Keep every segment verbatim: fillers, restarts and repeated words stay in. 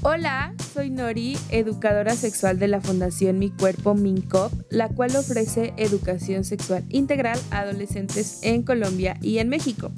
Hola, soy Nori, educadora sexual de la Fundación Mi Cuerpo Mincop, la cual ofrece educación sexual integral a adolescentes en Colombia y en México.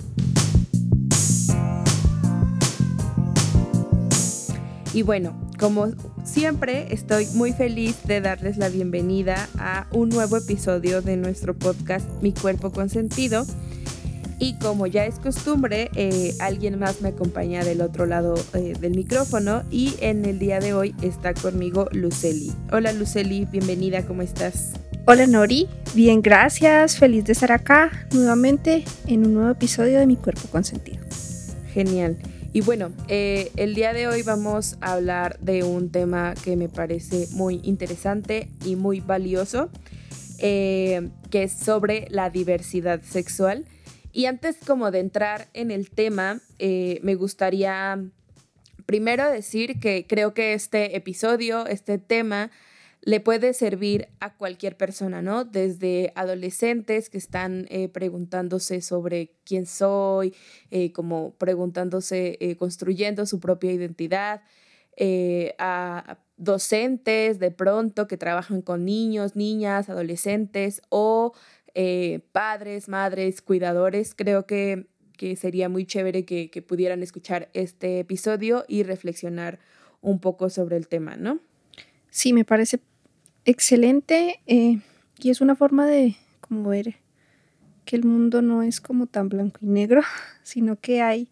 Y bueno, como siempre, estoy muy feliz de darles la bienvenida a un nuevo episodio de nuestro podcast Mi Cuerpo Consentido. Y como ya es costumbre, eh, alguien más me acompaña del otro lado eh, del micrófono y en el día de hoy está conmigo Luceli. Hola Luceli, bienvenida, ¿cómo estás? Hola Nori, bien, gracias, feliz de estar acá nuevamente en un nuevo episodio de Mi Cuerpo Consentido. Genial. Y bueno, eh, el día de hoy vamos a hablar de un tema que me parece muy interesante y muy valioso, eh, que es sobre la diversidad sexual. Y antes como de entrar en el tema, eh, me gustaría primero decir que creo que este episodio, este tema, le puede servir a cualquier persona, ¿no? Desde adolescentes que están eh, preguntándose sobre quién soy, eh, como preguntándose, eh, construyendo su propia identidad, eh, a docentes de pronto que trabajan con niños, niñas, adolescentes o eh, padres, madres, cuidadores. Creo que, que sería muy chévere que, que pudieran escuchar este episodio y reflexionar un poco sobre el tema, ¿no? Sí, me parece excelente eh, y es una forma de como ver que el mundo no es como tan blanco y negro, sino que hay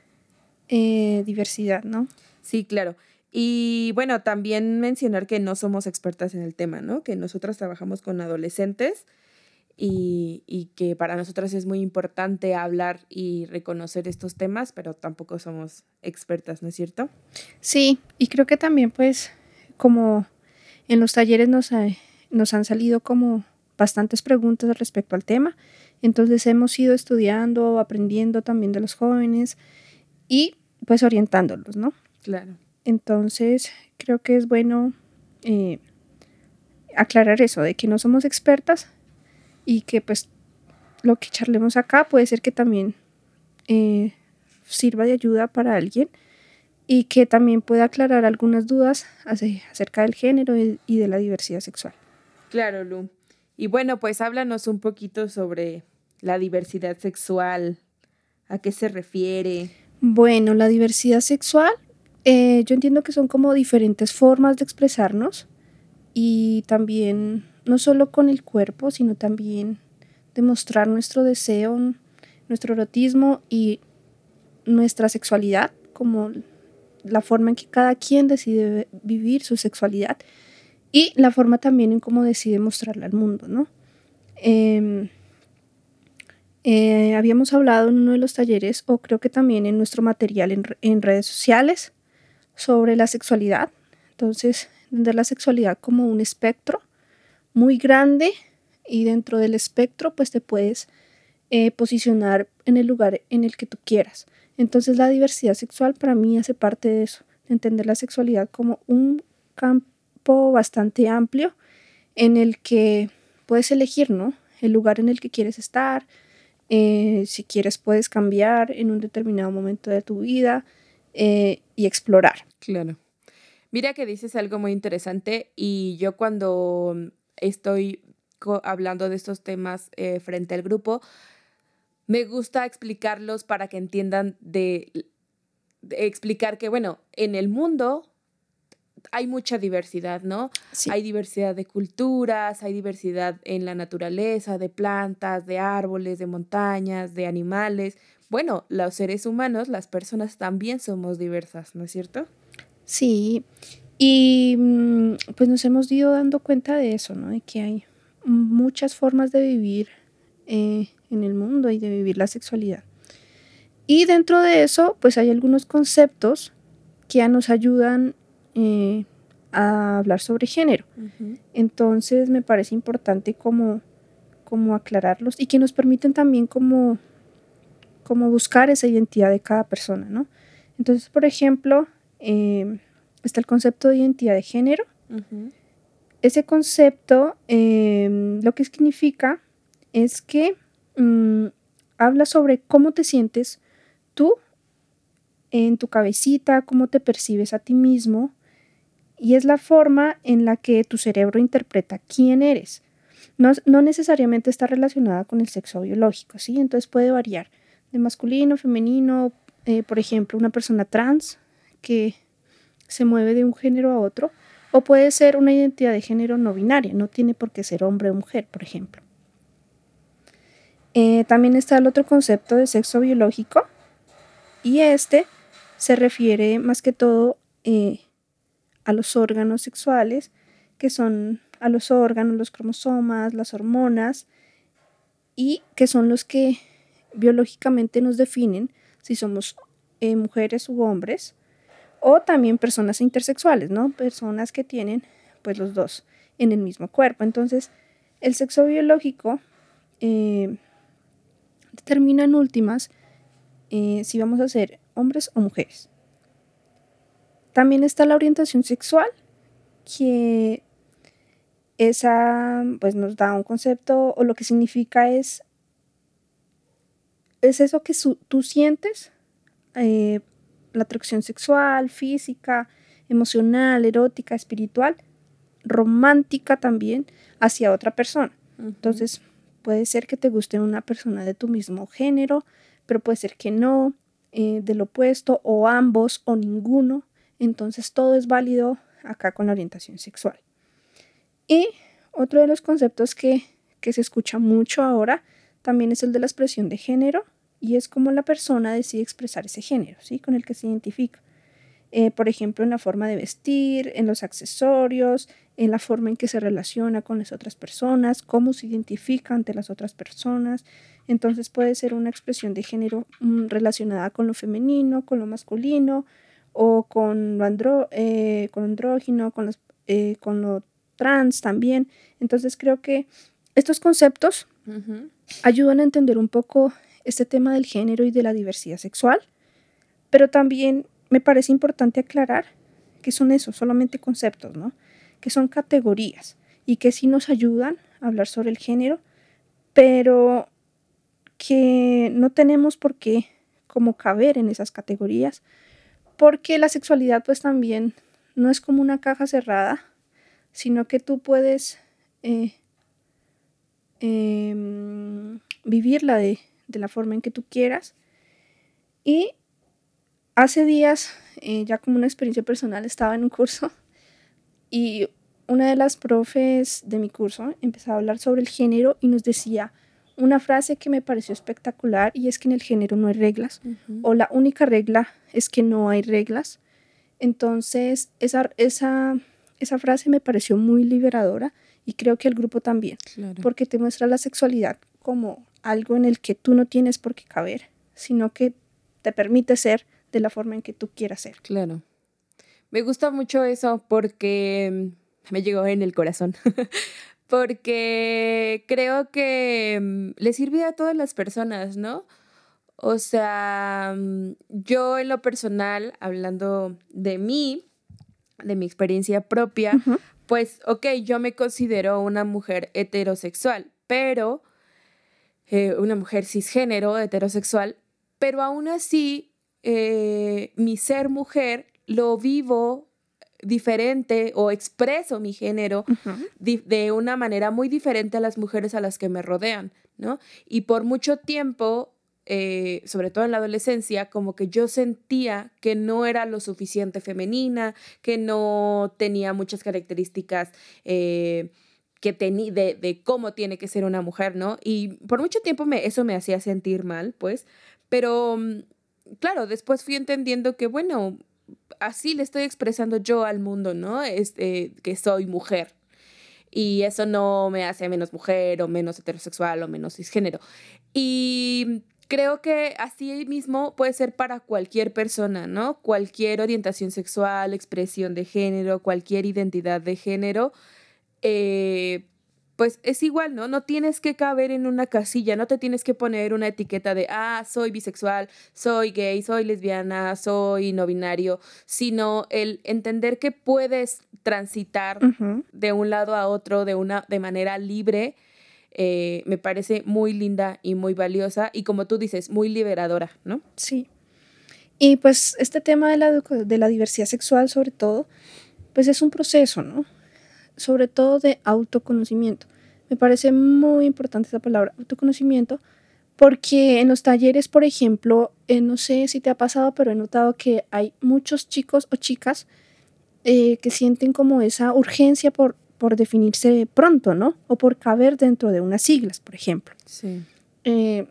eh, diversidad, ¿no? Sí, claro. Y bueno, también mencionar que no somos expertas en el tema, ¿no? Que nosotras trabajamos con adolescentes y, y que para nosotras es muy importante hablar y reconocer estos temas, pero tampoco somos expertas, ¿no es cierto? Sí, y creo que también pues como en los talleres nos, ha- nos han salido como bastantes preguntas respecto al tema, entonces hemos ido estudiando, aprendiendo también de los jóvenes y pues orientándolos, ¿no? Claro. Entonces creo que es bueno eh, aclarar eso, de que no somos expertas y que pues lo que charlemos acá puede ser que también eh, sirva de ayuda para alguien y que también pueda aclarar algunas dudas acerca del género y de la diversidad sexual. Claro, Lu. Y bueno, pues háblanos un poquito sobre la diversidad sexual, a qué se refiere. Bueno, la diversidad sexual, eh, yo entiendo que son como diferentes formas de expresarnos y también no solo con el cuerpo, sino también demostrar nuestro deseo, nuestro erotismo y nuestra sexualidad, como la forma en que cada quien decide vivir su sexualidad y la forma también en cómo decide mostrarla al mundo, ¿no? Eh, eh, habíamos hablado en uno de los talleres, o creo que también en nuestro material en, en redes sociales, sobre la sexualidad. Entonces, entender la sexualidad como un espectro muy grande y dentro del espectro pues te puedes eh, posicionar en el lugar en el que tú quieras. Entonces la diversidad sexual para mí hace parte de eso, de entender la sexualidad como un campo bastante amplio en el que puedes elegir, ¿no? El lugar en el que quieres estar, eh, si quieres puedes cambiar en un determinado momento de tu vida eh, y explorar. Claro. Mira que dices algo muy interesante y yo cuando estoy co- hablando de estos temas eh, frente al grupo, me gusta explicarlos para que entiendan de, de explicar que, bueno, en el mundo hay mucha diversidad, ¿no? Sí. Hay diversidad de culturas, hay diversidad en la naturaleza, de plantas, de árboles, de montañas, de animales. Bueno, los seres humanos, las personas también somos diversas, ¿no es cierto? Sí, y mm, pues nos hemos ido dando cuenta de eso, ¿no? De que hay muchas formas de vivir eh, en el mundo y de vivir la sexualidad. Y dentro de eso, pues hay algunos conceptos que ya nos ayudan eh, a hablar sobre género. Uh-huh. Entonces me parece importante como, como aclararlos y que nos permiten también como, como buscar esa identidad de cada persona, ¿no? Entonces, por ejemplo, eh, está el concepto de identidad de género. Uh-huh. Ese concepto eh, lo que significa es que um, habla sobre cómo te sientes tú en tu cabecita, cómo te percibes a ti mismo, y es la forma en la que tu cerebro interpreta quién eres. No, no necesariamente está relacionada con el sexo biológico, ¿sí? Entonces puede variar de masculino, femenino, eh, por ejemplo, una persona trans que se mueve de un género a otro, o puede ser una identidad de género no binaria, no tiene por qué ser hombre o mujer, por ejemplo. Eh, también está el otro concepto de sexo biológico, y este se refiere más que todo eh, a los órganos sexuales, que son a los órganos, los cromosomas, las hormonas, y que son los que biológicamente nos definen si somos eh, mujeres u hombres, o también personas intersexuales, ¿no? Personas que tienen pues los dos en el mismo cuerpo. Entonces, el sexo biológico eh, determina en últimas eh, si vamos a ser hombres o mujeres. También está la orientación sexual, que esa pues nos da un concepto, o lo que significa es, es eso que su, tú sientes, eh, la atracción sexual, física, emocional, erótica, espiritual, romántica también, hacia otra persona. Uh-huh. Entonces, puede ser que te guste una persona de tu mismo género, pero puede ser que no, eh, del opuesto, o ambos, o ninguno. Entonces, todo es válido acá con la orientación sexual. Y otro de los conceptos que, que se escucha mucho ahora también es el de la expresión de género, y es cómo la persona decide expresar ese género, ¿sí? Con el que se identifica. Eh, por ejemplo, en la forma de vestir, en los accesorios, en la forma en que se relaciona con las otras personas, cómo se identifica ante las otras personas. Entonces puede ser una expresión de género mmm, relacionada con lo femenino, con lo masculino, o con lo andro eh, con andrógino, con, los, eh, con lo trans también. Entonces creo que estos conceptos uh-huh. ayudan a entender un poco este tema del género y de la diversidad sexual, pero también me parece importante aclarar que son eso, solamente conceptos, ¿no? Que son categorías y que sí nos ayudan a hablar sobre el género, pero que no tenemos por qué como caber en esas categorías, porque la sexualidad pues también no es como una caja cerrada, sino que tú puedes eh, eh, vivirla de, de la forma en que tú quieras. Y hace días, eh, ya como una experiencia personal, estaba en un curso y una de las profes de mi curso empezaba a hablar sobre el género y nos decía una frase que me pareció espectacular, y es que en el género no hay reglas, uh-huh. o la única regla es que no hay reglas. Entonces esa, esa, esa frase me pareció muy liberadora, y creo que el grupo también, claro. porque te muestra la sexualidad como algo en el que tú no tienes por qué caber, sino que te permite ser de la forma en que tú quieras ser. Claro. Me gusta mucho eso porque me llegó en el corazón. Porque creo que le sirve a todas las personas, ¿no? O sea, yo en lo personal, hablando de mí, de mi experiencia propia, uh-huh. pues, ok, yo me considero una mujer heterosexual, pero eh, una mujer cisgénero heterosexual, pero aún así eh, mi ser mujer lo vivo diferente, o expreso mi género uh-huh. di- de una manera muy diferente a las mujeres a las que me rodean, ¿no? Y por mucho tiempo, eh, sobre todo en la adolescencia, como que yo sentía que no era lo suficiente femenina, que no tenía muchas características eh, que tení, de, de cómo tiene que ser una mujer, ¿no? Y por mucho tiempo me, eso me hacía sentir mal, pues, pero claro, después fui entendiendo que, bueno, así le estoy expresando yo al mundo, ¿no? Este, que soy mujer. Y eso no me hace menos mujer, o menos heterosexual, o menos cisgénero. Y creo que así mismo puede ser para cualquier persona, ¿no? Cualquier orientación sexual, expresión de género, cualquier identidad de género, eh, pues es igual, ¿no? No tienes que caber en una casilla, no te tienes que poner una etiqueta de, ah, soy bisexual, soy gay, soy lesbiana, soy no binario, sino el entender que puedes transitar uh-huh. de un lado a otro de, una, de manera libre, eh, me parece muy linda y muy valiosa, y como tú dices, muy liberadora, ¿no? Sí. Y pues este tema de la, edu- de la diversidad sexual sobre todo, pues es un proceso, ¿no? Sobre todo de autoconocimiento. Me parece muy importante esa palabra, autoconocimiento, porque en los talleres, por ejemplo, eh, no sé si te ha pasado, pero he notado que hay muchos chicos o chicas eh, que sienten como esa urgencia por, por definirse pronto, ¿no? O por caber dentro de unas siglas, por ejemplo. Sí. Eh,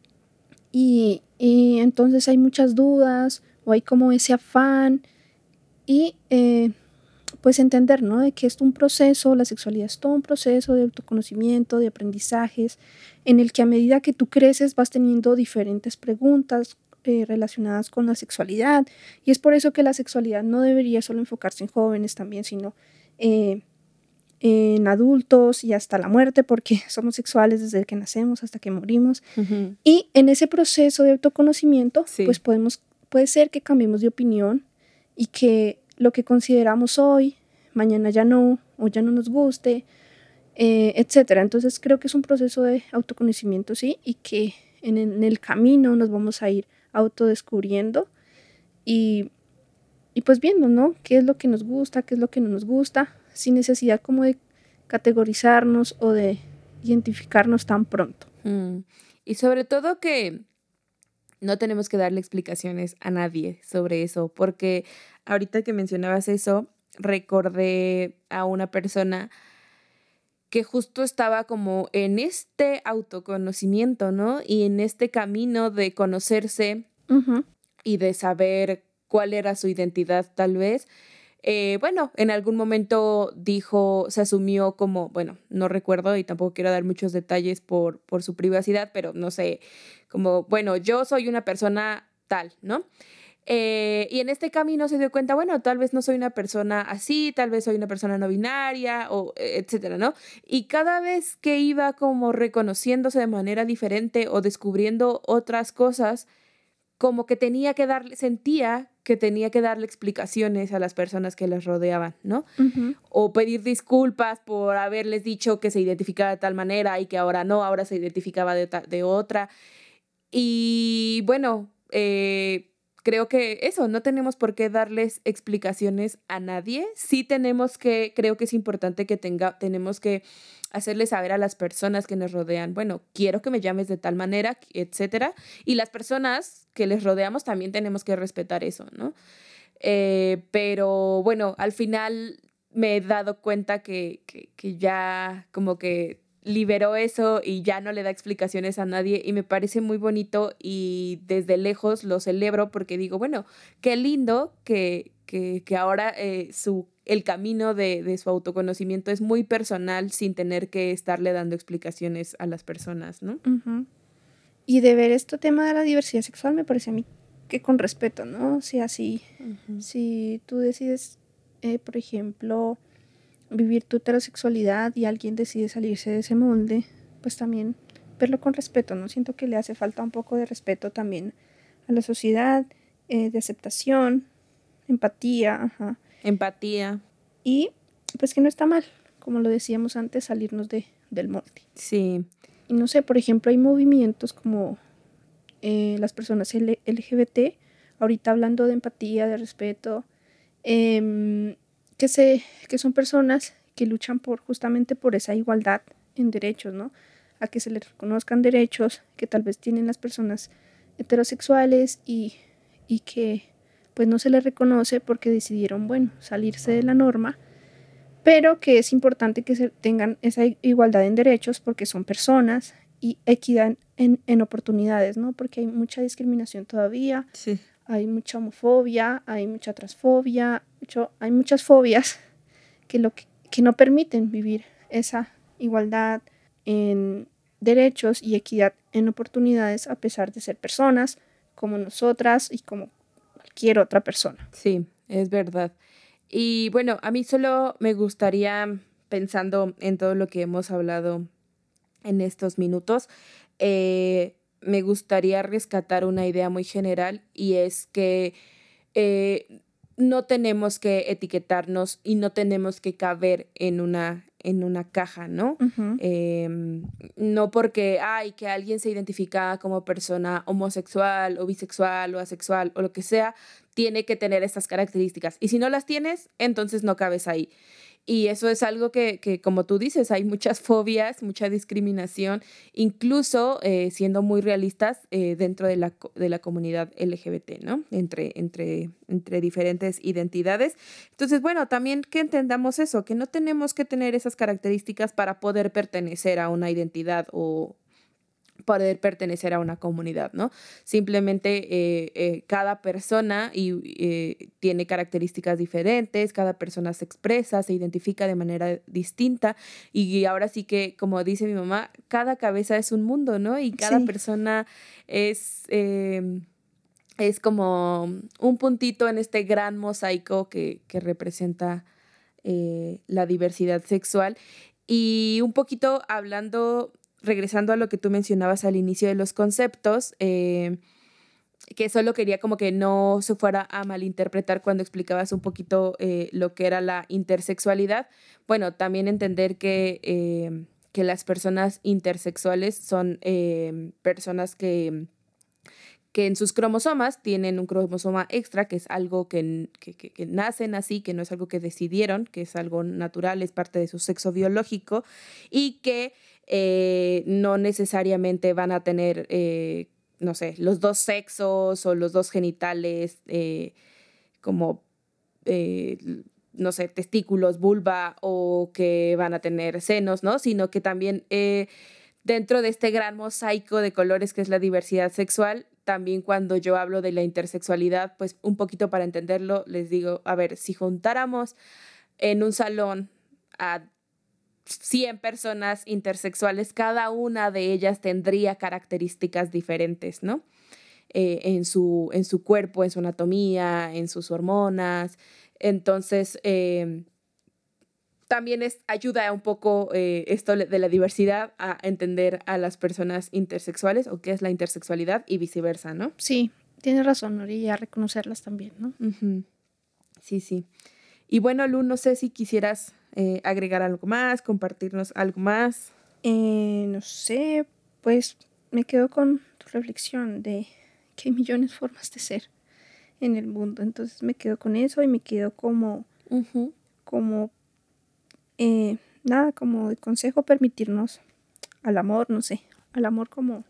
y, y entonces hay muchas dudas o hay como ese afán y eh, pues entender, ¿no? De que es un proceso, la sexualidad es todo un proceso de autoconocimiento, de aprendizajes, en el que a medida que tú creces vas teniendo diferentes preguntas eh, relacionadas con la sexualidad. Y es por eso que la sexualidad no debería solo enfocarse en jóvenes también, sino eh, en adultos y hasta la muerte, porque somos sexuales desde que nacemos hasta que morimos. Ujú. Y en ese proceso de autoconocimiento, pues Sí. podemos, puede ser que cambiemos de opinión y que lo que consideramos hoy, mañana ya no, o ya no nos guste, eh, etcétera. Entonces creo que es un proceso de autoconocimiento, sí, y que en, en el camino nos vamos a ir autodescubriendo y, y pues viendo, ¿no? ¿Qué es lo que nos gusta, qué es lo que no nos gusta, sin necesidad como de categorizarnos o de identificarnos tan pronto. Mm. Y sobre todo que no tenemos que darle explicaciones a nadie sobre eso, porque ahorita que mencionabas eso, recordé a una persona que justo estaba como en este autoconocimiento, ¿no? Y en este camino de conocerse Ujú. y de saber cuál era su identidad tal vez. Eh, bueno, en algún momento dijo, se asumió como, bueno, no recuerdo y tampoco quiero dar muchos detalles por, por su privacidad, pero no sé, como, bueno, yo soy una persona tal, ¿no? Eh, y en este camino se dio cuenta, bueno, tal vez no soy una persona así, tal vez soy una persona no binaria, o eh, etcétera, ¿no? Y cada vez que iba como reconociéndose de manera diferente o descubriendo otras cosas, como que tenía que darle, sentía que tenía que darle explicaciones a las personas que les rodeaban, ¿no? Ujú. O pedir disculpas por haberles dicho que se identificaba de tal manera y que ahora no, ahora se identificaba de, ta- de otra. Y bueno, eh, creo que eso, no tenemos por qué darles explicaciones a nadie. Sí tenemos que, creo que es importante que tenga, tenemos que hacerles saber a las personas que nos rodean, bueno, quiero que me llames de tal manera, etcétera. Y las personas que les rodeamos también tenemos que respetar eso, ¿no? Eh, pero bueno, al final me he dado cuenta que, que, que ya como que liberó eso y ya no le da explicaciones a nadie y me parece muy bonito y desde lejos lo celebro porque digo, bueno, qué lindo que, que, que ahora eh, su, el camino de, de su autoconocimiento es muy personal sin tener que estarle dando explicaciones a las personas, ¿no? Ujú. Y de ver este tema de la diversidad sexual me parece a mí que con respeto, ¿no? O sea, si, Ujú. si tú decides, eh, por ejemplo, vivir tu heterosexualidad y alguien decide salirse de ese molde, pues también verlo con respeto, ¿no? Siento que le hace falta un poco de respeto también a la sociedad, eh, de aceptación, empatía, ajá. Empatía, Y pues que no está mal, como lo decíamos antes, salirnos de, del molde. sí, Y no sé, por ejemplo, hay movimientos como eh, las personas L G B T, ahorita hablando de empatía, de respeto, eh, que, se, que son personas que luchan por justamente por esa igualdad en derechos, ¿no? A que se les reconozcan derechos que tal vez tienen las personas heterosexuales y, y que pues no se les reconoce porque decidieron, bueno, salirse de la norma, pero que es importante que se tengan esa igualdad en derechos porque son personas y equidad en, en oportunidades, ¿no? Porque hay mucha discriminación todavía, sí. hay mucha homofobia, hay mucha transfobia, mucho, hay muchas fobias que, lo que, que no permiten vivir esa igualdad en derechos y equidad en oportunidades a pesar de ser personas como nosotras y como cualquier otra persona. Sí, es verdad. Y bueno, a mí solo me gustaría, pensando en todo lo que hemos hablado en estos minutos, eh, me gustaría rescatar una idea muy general y es que eh, no tenemos que etiquetarnos y no tenemos que caber en una, en una caja, ¿no? Ujú. Eh, no porque, ay, que alguien se identifica como persona homosexual o bisexual o asexual o lo que sea, tiene que tener estas características. Y si no las tienes, entonces no cabes ahí. Y eso es algo que, que, como tú dices, hay muchas fobias, mucha discriminación, incluso eh, siendo muy realistas eh, dentro de la, co- de la comunidad L G B T, ¿no? Entre, entre, entre diferentes identidades. Entonces, bueno, también que entendamos eso, que no tenemos que tener esas características para poder pertenecer a una identidad o poder pertenecer a una comunidad, ¿no? Simplemente eh, eh, cada persona y, eh, tiene características diferentes, cada persona se expresa, se identifica de manera distinta y ahora sí que, como dice mi mamá, cada cabeza es un mundo, ¿no? Y cada Sí, persona es... eh, es como un puntito en este gran mosaico que, que representa eh, la diversidad sexual. Y un poquito hablando, regresando a lo que tú mencionabas al inicio de los conceptos, eh, que solo quería como que no se fuera a malinterpretar cuando explicabas un poquito eh, lo que era la intersexualidad. Bueno, también entender que, eh, que las personas intersexuales son eh, personas que que en sus cromosomas tienen un cromosoma extra, que es algo que, que, que, que nacen así, que no es algo que decidieron, que es algo natural, es parte de su sexo biológico, y que eh, no necesariamente van a tener, eh, no sé, los dos sexos o los dos genitales eh, como, eh, no sé, testículos, vulva, o que van a tener senos, ¿no? Sino que también... Eh, dentro de este gran mosaico de colores que es la diversidad sexual, también cuando yo hablo de la intersexualidad, pues un poquito para entenderlo, les digo, a ver, si juntáramos en un salón a cien personas intersexuales, cada una de ellas tendría características diferentes, ¿no? Eh, en su, en su cuerpo, en su anatomía, en sus hormonas. Entonces, eh, también es, ayuda un poco eh, esto de la diversidad a entender a las personas intersexuales o qué es la intersexualidad y viceversa, ¿no? sí, tienes razón, Nori, y a reconocerlas también, ¿no? Ujú. Sí, sí. Y bueno, Lu, no sé si quisieras eh, agregar algo más, compartirnos algo más. Eh, no sé, pues me quedo con tu reflexión de que hay millones de formas de ser en el mundo. Entonces me quedo con eso y me quedo como, Ujú. como, eh, nada, como de consejo permitirnos al amor, no sé, al amor como,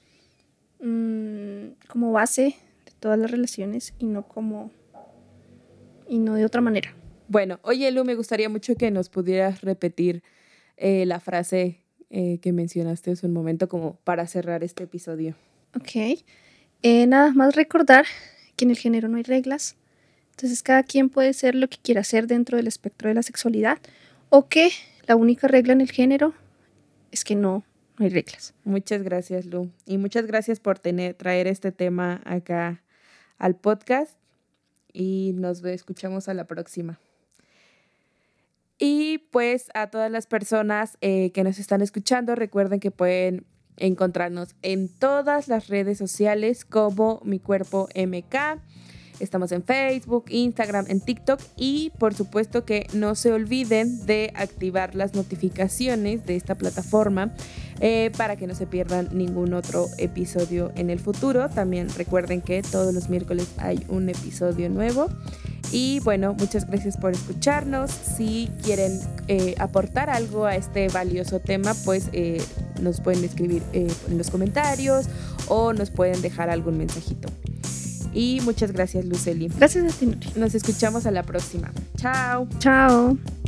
mm, como base de todas las relaciones y no como, y no de otra manera. Bueno, oye, Lu, me gustaría mucho que nos pudieras repetir eh, la frase eh, que mencionaste hace un momento como para cerrar este episodio. Ok. Eh, nada más recordar que en el género no hay reglas. Entonces cada quien puede ser lo que quiera ser dentro del espectro de la sexualidad o que la única regla en el género es que no, no hay reglas. Muchas gracias, Lu. Y muchas gracias por tener, traer este tema acá al podcast. Y nos ve- escuchamos a la próxima. Y pues a todas las personas eh, que nos están escuchando, recuerden que pueden encontrarnos en todas las redes sociales como Mi Cuerpo M K. Estamos en Facebook, Instagram, en TikTok y por supuesto que no se olviden de activar las notificaciones de esta plataforma eh, para que no se pierdan ningún otro episodio en el futuro. También recuerden que todos los miércoles hay un episodio nuevo. Y bueno, muchas gracias por escucharnos. Si quieren eh, aportar algo a este valioso tema, pues eh, nos pueden escribir eh, en los comentarios o nos pueden dejar algún mensajito. Y muchas gracias, Luceli. Gracias a ti, Nuri. Nos escuchamos a la próxima. Chao. Chao.